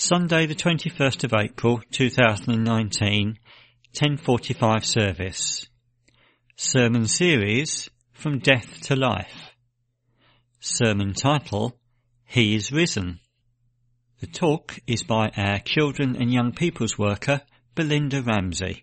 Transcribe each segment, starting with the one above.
Sunday the 21st of April 2019, 10:45 service. Sermon series From Death to Life. Sermon title, He is Risen. The talk is by our Children and Young People's worker, Belinda Ramsey.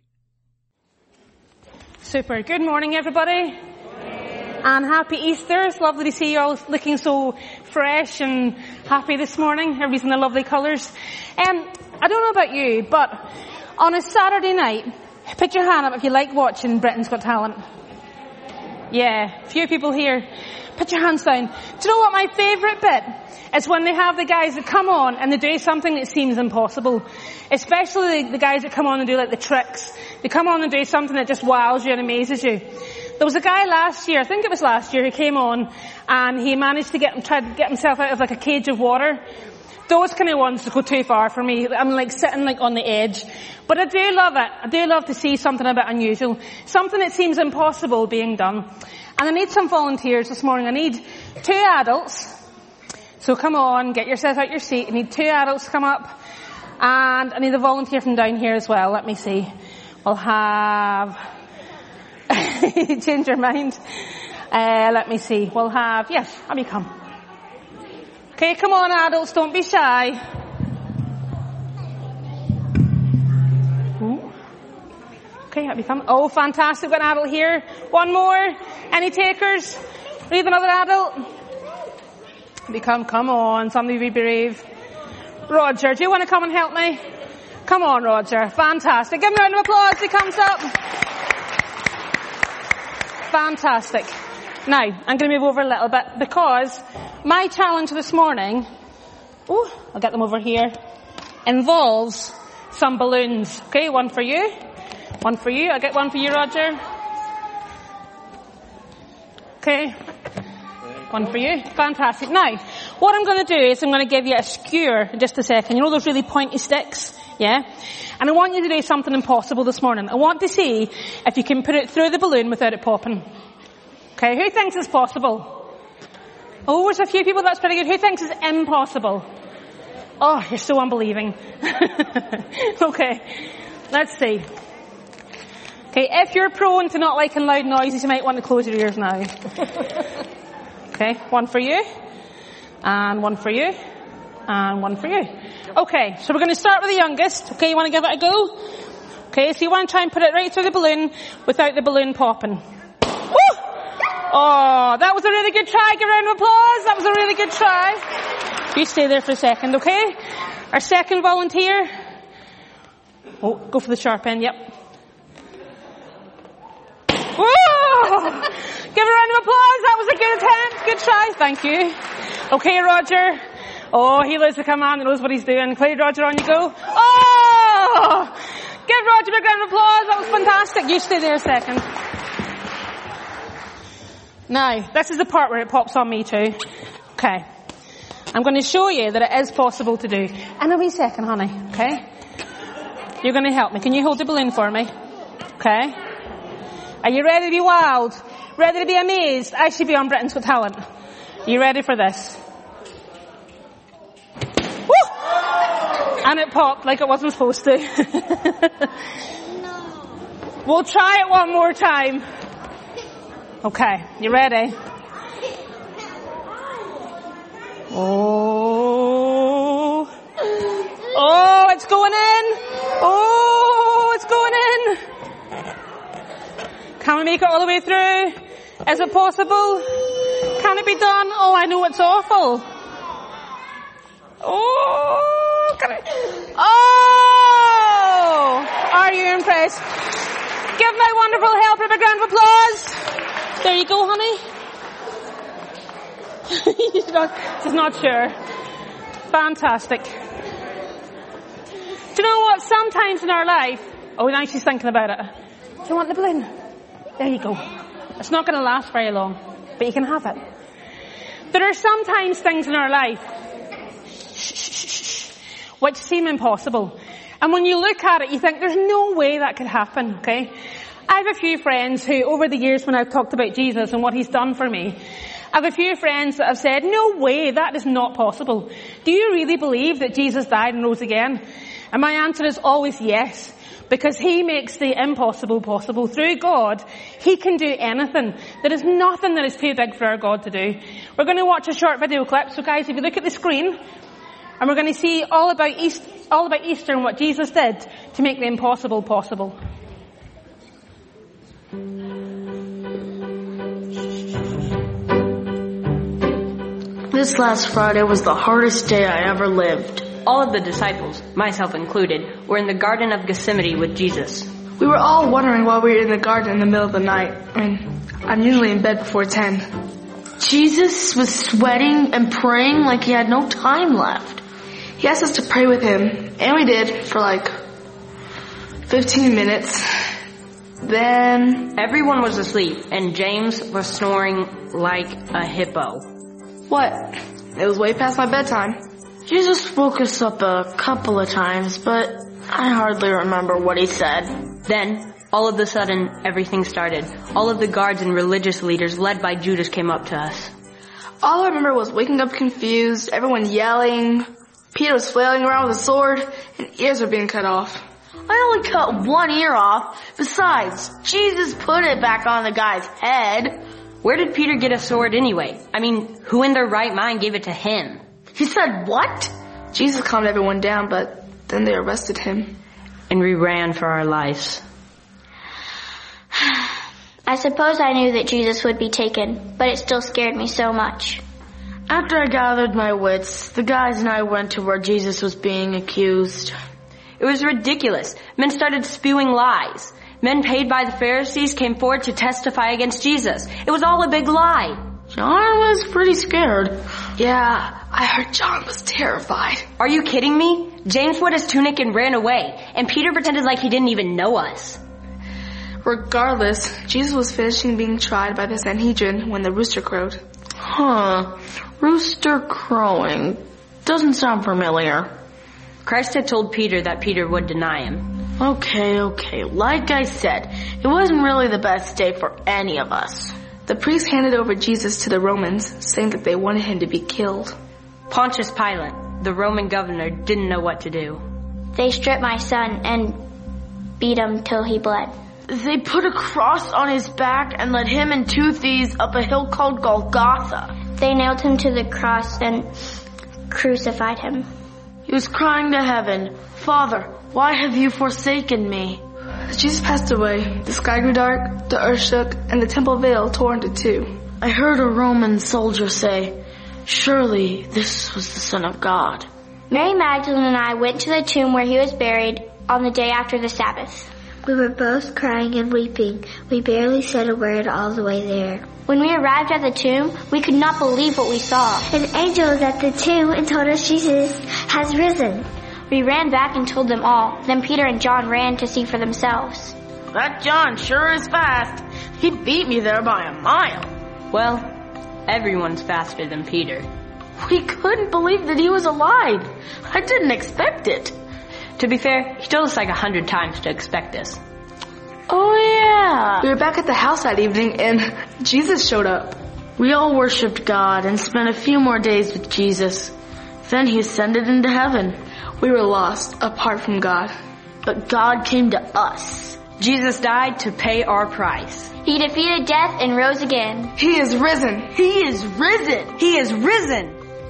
Super. Good morning, everybody. And happy Easter. It's lovely to see you all looking so fresh and happy this morning. Everybody's in their lovely colours. I don't know about you, but on a Saturday night, put your hand up if you like watching Britain's Got Talent. Yeah, a few people here. Put your hands down. Do you know what my favourite bit is? When they have the guys that come on and they do something that seems impossible. Especially the guys that come on and do like the tricks. They come on and do something that just wows you and amazes you. There was a guy last year, I think it was last year, who came on and he managed to try to get himself out of like a cage of water. Those kind of ones go too far for me. I'm like sitting like on the edge. But I do love it. I do love to see something a bit unusual. Something that seems impossible being done. And I need some volunteers this morning. I need 2 adults. So come on, get yourself out your seat. I need 2 adults to come up. And I need a volunteer from down here as well. Let me see. We'll have... Change your mind. Let me see. We'll have... Yes, have you come. Okay, come on adults, don't be shy. Ooh. Okay, have you come? Oh, fantastic, we've got an adult here. One more. Any takers? Leave another adult. Have you come? Come on, somebody be brave. Roger, do you want to come and help me? Come on, Roger. Fantastic. Give him a round of applause. He comes up. Fantastic. Now, I'm going to move over a little bit because my challenge this morning, I'll get them over here, involves some balloons. Okay, one for you. One for you. I'll get one for you, Roger. Okay. One for you. Fantastic. Now, what I'm going to do is I'm going to give you a skewer in just a second. You know those really pointy sticks? Yeah? And I want you to do something impossible this morning. I want to see if you can put it through the balloon without it popping. Okay, who thinks it's possible? Oh, there's a few people that's pretty good. Who thinks it's impossible? Oh, you're so unbelieving. Okay, let's see. Okay, if you're prone to not liking loud noises, you might want to close your ears now. Okay, one for you, and one for you, and one for you. Okay, so we're going to start with the youngest. Okay, you want to give it a go? Okay, so you want to try and put it right through the balloon without the balloon popping. Woo! Oh, that was a really good try. Give a round of applause. That was a really good try. You stay there for a second, okay? Our second volunteer. Oh, go for the sharp end, yep. Whoa! Give a round of applause. That was a good attempt. Good try. Thank you. Okay, Roger. Oh, he lives the command and knows what he's doing. Play, Roger, on you go. Oh! Give Roger a round of applause. That was fantastic. You stay there a second. Now, this is the part where it pops on me too. Okay. I'm going to show you that it is possible to do. In a wee second, honey. Okay? You're going to help me. Can you hold the balloon for me? Okay? Are you ready to be wild? Ready to be amazed? I should be on Britain's Got Talent. Are you ready for this? Woo! And it popped like it wasn't supposed to. No. We'll try it one more time. Okay, you ready? Oh. Oh, it's going in. Oh, it's going in. Can we make it all the way through? Is it possible? Can it be done? Oh, I know it's awful. Oh, can I? Oh! Are you impressed? Give my wonderful helper a big round of applause. There you go, honey. She's not sure. Fantastic. Do you know what? Sometimes in our life... Oh, now she's thinking about it. Do you want the balloon? There you go. It's not going to last very long, but you can have it. There are sometimes things in our life which seem impossible. And when you look at it, you think, there's no way that could happen, okay? I have a few friends who, over the years when I've talked about Jesus and what he's done for me, I have a few friends that have said, no way, that is not possible. Do you really believe that Jesus died and rose again? And my answer is always yes. Because he makes the impossible possible. Through God, he can do anything. There is nothing that is too big for our God to do. We're going to watch a short video clip. So guys, if you look at the screen, and we're going to see all about Easter and what Jesus did to make the impossible possible. This last Friday was the hardest day I ever lived. All of the disciples, myself included, were in the Garden of Gethsemane with Jesus. We were all wondering why we were in the garden in the middle of the night. I'm usually in bed before 10. Jesus was sweating and praying like he had no time left. He asked us to pray with him, and we did for like 15 minutes. Then everyone was asleep, and James was snoring like a hippo. What? It was way past my bedtime. Jesus woke us up a couple of times, but I hardly remember what he said. Then, all of a sudden, everything started. All of the guards and religious leaders led by Judas came up to us. All I remember was waking up confused, everyone yelling, Peter was flailing around with a sword, and ears were being cut off. I only cut one ear off. Besides, Jesus put it back on the guy's head. Where did Peter get a sword anyway? I mean, who in their right mind gave it to him? He said what? Jesus calmed everyone down, but then they arrested him. And we ran for our lives. I suppose I knew that Jesus would be taken, but it still scared me so much. After I gathered my wits, the guys and I went to where Jesus was being accused. It was ridiculous. Men started spewing lies. Men paid by the Pharisees came forward to testify against Jesus. It was all a big lie. John was pretty scared. Yeah, I heard John was terrified. Are you kidding me? James wet his tunic and ran away, and Peter pretended like he didn't even know us. Regardless, Jesus was finishing being tried by the Sanhedrin when the rooster crowed. Rooster crowing. Doesn't sound familiar. Christ had told Peter that Peter would deny him. Okay. Like I said, it wasn't really the best day for any of us. The priests handed over Jesus to the Romans, saying that they wanted him to be killed. Pontius Pilate, the Roman governor, didn't know what to do. They stripped my son and beat him till he bled. They put a cross on his back and led him and two thieves up a hill called Golgotha. They nailed him to the cross and crucified him. He was crying to heaven, Father, why have you forsaken me? As Jesus passed away, the sky grew dark, the earth shook, and the temple veil tore into two. I heard a Roman soldier say, surely this was the Son of God. Mary Magdalene and I went to the tomb where he was buried on the day after the Sabbath. We were both crying and weeping. We barely said a word all the way there. When we arrived at the tomb, we could not believe what we saw. An angel was at the tomb and told us Jesus has risen. We ran back and told them all. Then Peter and John ran to see for themselves. That John sure is fast. He beat me there by a mile. Well, everyone's faster than Peter. We couldn't believe that he was alive. I didn't expect it. To be fair, he told us like 100 times to expect this. Oh yeah. We were back at the house that evening and Jesus showed up. We all worshipped God and spent a few more days with Jesus. Then he ascended into heaven. We were lost apart from God. But God came to us. Jesus died to pay our price. He defeated death and rose again. He is risen. He is risen. He is risen.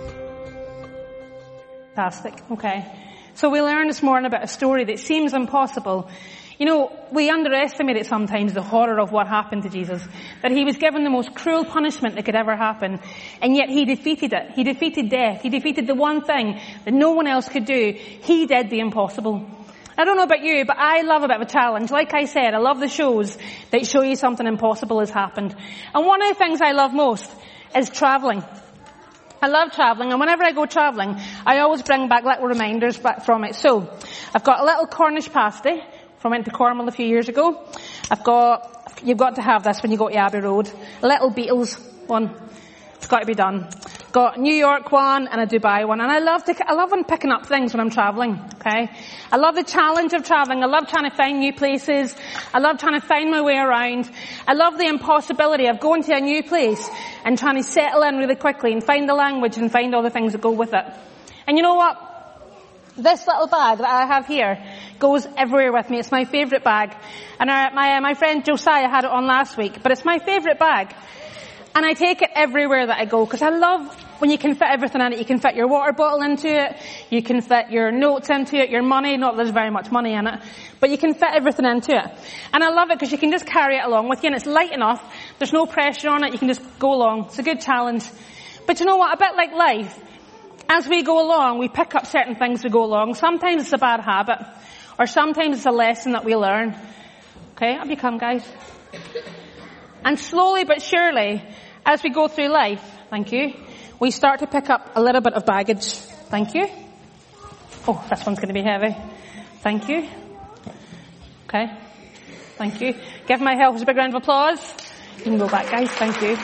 Fantastic. Okay. So we learned this morning about a story that seems impossible. You know, we underestimate it sometimes, the horror of what happened to Jesus. That he was given the most cruel punishment that could ever happen. And yet he defeated it. He defeated death. He defeated the one thing that no one else could do. He did the impossible. I don't know about you, but I love a bit of a challenge. Like I said, I love the shows that show you something impossible has happened. And one of the things I love most is travelling. I love travelling, and whenever I go travelling, I always bring back little reminders back from it. So, I've got a little Cornish pasty from I went to Cornwall a few years ago. You've got to have this when you go to Abbey Road. A little Beatles one. It's got to be done. got a New York one and a Dubai one. And I love when picking up things when I'm traveling, okay? I love the challenge of traveling. I love trying to find new places. I love trying to find my way around. I love the impossibility of going to a new place and trying to settle in really quickly and find the language and find all the things that go with it. And you know what? This little bag that I have here goes everywhere with me. It's my favourite bag. And my friend Josiah had it on last week, but it's my favourite bag. And I take it everywhere that I go because I love when you can fit everything in it. You can fit your water bottle into it. You can fit your notes into it, your money. Not that there's very much money in it, but you can fit everything into it. And I love it because you can just carry it along with you and it's light enough. There's no pressure on it. You can just go along. It's a good challenge. But you know what? A bit like life, as we go along, we pick up certain things as we go along. Sometimes it's a bad habit or sometimes it's a lesson that we learn. Okay, up you come, guys. And slowly but surely, as we go through life, thank you, we start to pick up a little bit of baggage. Thank you. Oh, this one's going to be heavy. Thank you. Okay. Thank you. Give my helpers a big round of applause. You can go back, guys. Thank you.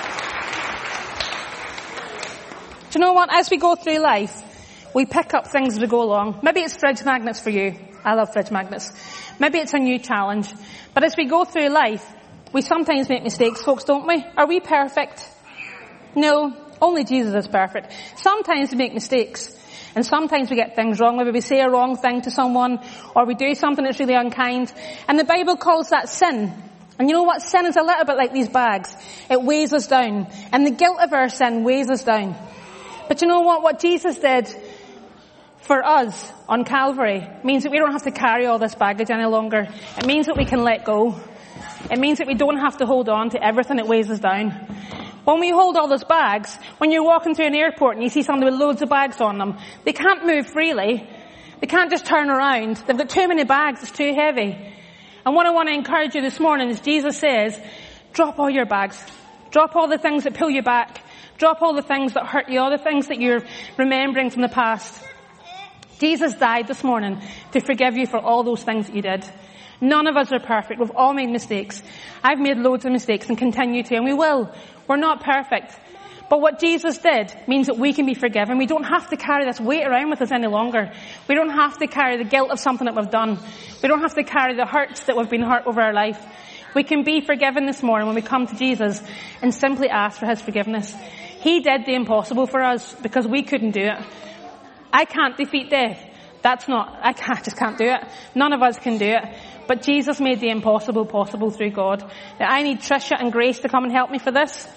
Do you know what? As we go through life, we pick up things as we go along. Maybe it's fridge magnets for you. I love fridge magnets. Maybe it's a new challenge. But as we go through life, we sometimes make mistakes, folks, don't we? Are we perfect? No, only Jesus is perfect. Sometimes we make mistakes. And sometimes we get things wrong. Maybe we say a wrong thing to someone, or we do something that's really unkind. And the Bible calls that sin. And you know what? Sin is a little bit like these bags. It weighs us down. And the guilt of our sin weighs us down. But you know what? What Jesus did for us on Calvary means that we don't have to carry all this baggage any longer. It means that we can let go. It means that we don't have to hold on to everything that weighs us down. When we hold all those bags, when you're walking through an airport and you see somebody with loads of bags on them, they can't move freely. They can't just turn around. They've got too many bags. It's too heavy. And what I want to encourage you this morning is Jesus says, drop all your bags. Drop all the things that pull you back. Drop all the things that hurt you, all the things that you're remembering from the past. Jesus died this morning to forgive you for all those things that you did. None of us are perfect. We've all made mistakes. I've made loads of mistakes and continue to, and we will. We're not perfect. But what Jesus did means that we can be forgiven. We don't have to carry this weight around with us any longer. We don't have to carry the guilt of something that we've done. We don't have to carry the hurts that we've been hurt over our life. We can be forgiven this morning when we come to Jesus and simply ask for his forgiveness. He did the impossible for us because we couldn't do it. I can't defeat death. I just can't do it. None of us can do it. But Jesus made the impossible possible through God. Now, I need Tricia and Grace to come and help me for this.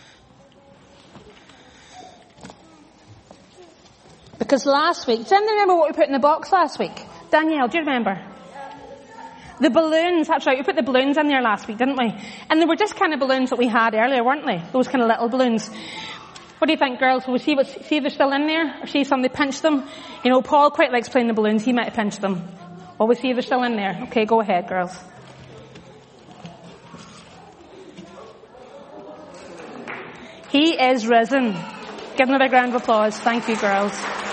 Because last week, does anyone remember what we put in the box last week? Danielle, do you remember? The balloons, that's right, we put the balloons in there last week, didn't we? And they were just kind of balloons that we had earlier, weren't they? Those kind of little balloons. What do you think, girls? Will we see if they're still in there? Or see if somebody pinched them? You know, Paul quite likes playing the balloons. He might have pinched them. Will we see if they're still in there? Okay, go ahead, girls. He is risen. Give them a big round of applause. Thank you, girls.